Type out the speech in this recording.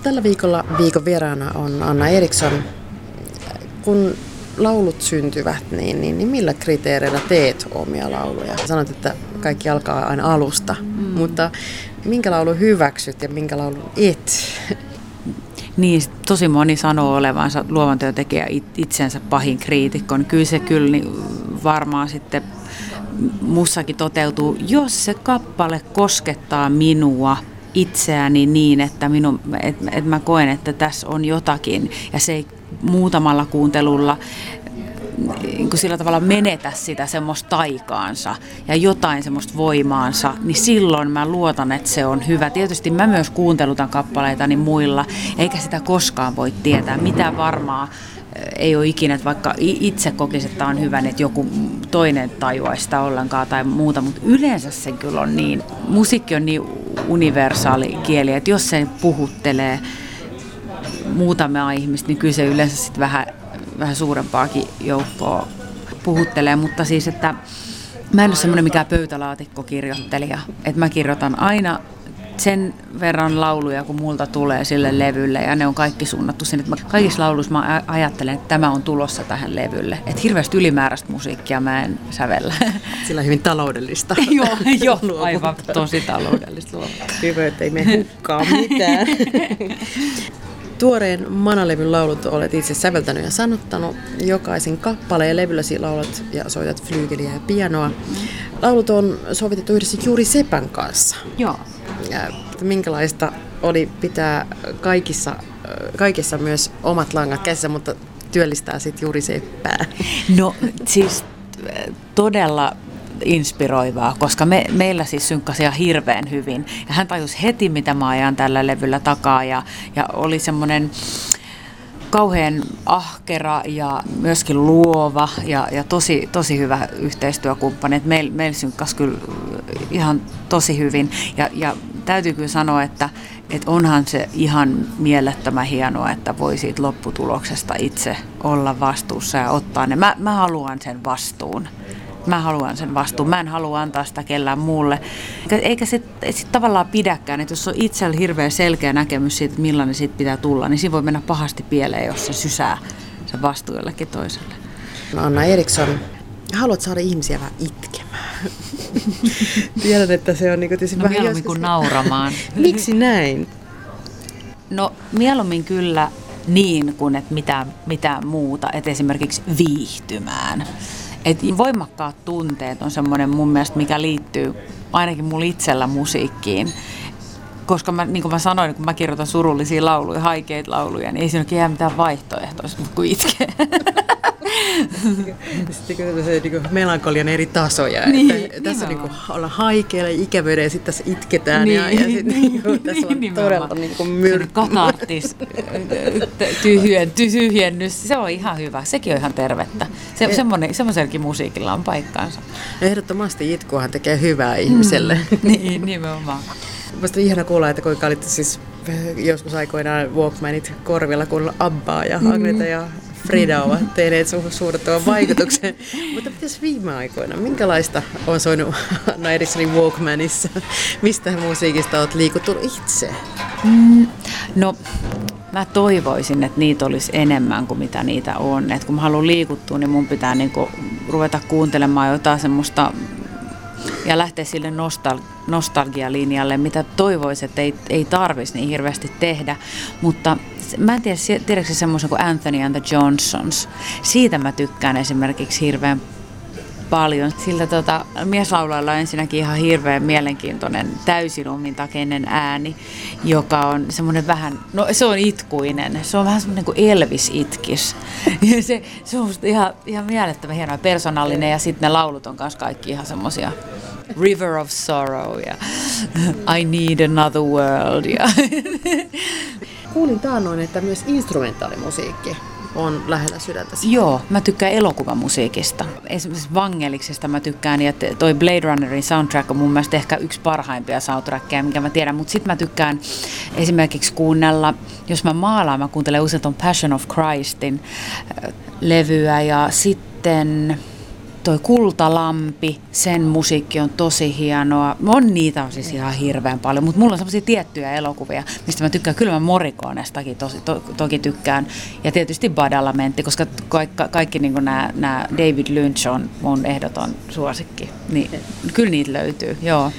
Tällä viikolla viikon vieraana on Anna Eriksson. Kun laulut syntyvät, niin millä kriteereillä teet omia lauluja? Sanoit, että kaikki alkaa aina alusta, mutta minkä laulun hyväksyt ja minkä laulun et? Niin, tosi moni sanoo olevansa luovan työn tekijä itsensä pahin kriitikko. Kyllä se niin varmaan sitten mussakin toteutuu, jos se kappale koskettaa minua itseäni niin, että mä koen, että tässä on jotakin ja se ei muutamalla kuuntelulla niin sillä tavalla menetä sitä semmoista taikaansa ja jotain semmoista voimaansa, niin silloin mä luotan, että se on hyvä. Tietysti mä myös kuuntelutan kappaleitani muilla, eikä sitä koskaan voi tietää. Mitä varmaa ei ole ikinä, että vaikka itse kokisi, että on hyvä, niin että joku toinen tajuaisi sitä ollenkaan tai muuta, mutta yleensä se kyllä on niin, musiikki on niin universaali kieli, että jos se puhuttelee muutamia ihmistä, niin kyllä se yleensä sitten vähän suurempaakin joukkoa puhuttelee, mutta siis, että mä en ole semmoinen mikään pöytälaatikkokirjoittelija, että mä kirjoitan aina sen verran lauluja, kun multa tulee sille levylle, ja ne on kaikki suunnattu sinne. Kaikissa lauluissa mä ajattelen, että tämä on tulossa tähän levylle. Että hirveästi ylimääräistä musiikkia mä en sävellä. Sillä on hyvin taloudellista. Joo, aivan tosi taloudellista. Hyvä, että ei mene hukkaan mitään. Tuoreen Mana-levyn laulut olet itse säveltänyt ja sanottanut. Jokaisen kappaleen levylläsi laulat ja soitat flyygeliä ja pianoa. Laulut on sovitettu yhdessä Juuri Sepän kanssa. Joo. Ja minkälaista oli pitää kaikissa myös omat langat käsissä, mutta työllistää sitten Juuri Seppää? No siis todella inspiroivaa, koska meillä siis synkkasi ihan hirveän hyvin. Ja hän tajusi heti, mitä mä ajan tällä levyllä takaa ja oli semmoinen kauhean ahkera ja myöskin luova ja tosi hyvä yhteistyökumppani. Meillä synkkasi kyllä ihan tosi hyvin ja täytyy kyllä sanoa, että onhan se ihan mielettömän hienoa, että voi siitä lopputuloksesta itse olla vastuussa ja ottaa ne. Mä haluan sen vastuun. Mä en halua antaa sitä kellään muulle. Eikä se tavallaan pidäkään, että jos on itsellä hirveän selkeä näkemys siitä, että millainen siitä pitää tulla, niin siinä voi mennä pahasti pieleen, jos se sysää se vastuu jollekin toiselle. Anna Eriksson, haluat saada ihmisiä vähän itkemään. Tiedän, että se on tietysti vähän mieluummin kuin nauramaan. Miksi näin? No mieluummin kyllä niin kuin, että mitään muuta, että esimerkiksi viihtymään. Et voimakkaat tunteet on semmoinen mun mielestä, mikä liittyy ainakin mulla itsellä musiikkiin. Koska niin kuin mä sanoin, kun mä kirjoitan surullisia lauluja, haikeita lauluja, niin ei siinä ole mitään vaihtoehtoista kuin itkeä. Sitten se melankolian eri tasoja. Niin, tässä ollaan haikeilla ja ikävöidä ja sitten tässä itketään. Niin, ja sitten tässä on todella myrkky. Katartis, tyhjennys, se on ihan hyvä. Sekin on ihan tervettä. Semmoisellakin musiikilla on paikkaansa. Ehdottomasti itkuahan tekee hyvää ihmiselle. Niin, nimenomaan. Mielestäni on ihana kuulla, että kuinka olitte siis joskus aikoinaan Walkmanit korvilla, kun Abbaa ja Agneta ja Frida ovat tehneet suurettavan vaikutuksen. Mutta mitäs viime aikoina? Minkälaista on soinut Anna Erikssonin Walkmanissa? Mistä musiikista olet liikuttunut itse? No, mä toivoisin, että niitä olisi enemmän kuin mitä niitä on. Et kun mä haluan liikuttua, niin mun pitää niinku ruveta kuuntelemaan jotain semmoista ja lähteä sille nostalgialinjalle, mitä toivoisin, että ei tarvitsisi niin hirveästi tehdä. Mutta mä en tiedätkö semmoisen kuin Anthony and the Johnsons. Siitä mä tykkään esimerkiksi hirveän paljon. Sillä mieslaulajalla on ensinnäkin ihan hirveän mielenkiintoinen täysin omintakeinen ääni, joka on semmoinen vähän, no se on itkuinen, se on vähän semmoinen kuin Elvis itkis. Ja se on ihan mielettömän hieno ja persoonallinen ja sitten ne laulut on kanssa kaikki ihan semmoisia River of Sorrow ja I Need Another World. Ja kuulin taannoin, että myös instrumentaalimusiikki on lähellä sydäntäsi. Joo, mä tykkään elokuvamusiikista. Esimerkiksi Vangeliksesta mä tykkään, ja toi Blade Runnerin soundtrack on mun mielestä ehkä yksi parhaimpia soundtrackeja, minkä mä tiedän. Mutta sitten mä tykkään esimerkiksi kuunnella, jos mä maalaan, mä kuuntelen usein ton Passion of Christin levyä, ja sitten toi Kultalampi, sen musiikki on tosi hienoa. Niitä on siis ihan hirveän paljon, mutta mulla on semmoisia tiettyjä elokuvia, mistä mä tykkään. Kyllä mä Morriconestakin toki tykkään. Ja tietysti Badalamenti, koska kaikki niin nämä David Lynch on mun ehdoton suosikki. Niin, kyllä niitä löytyy, joo.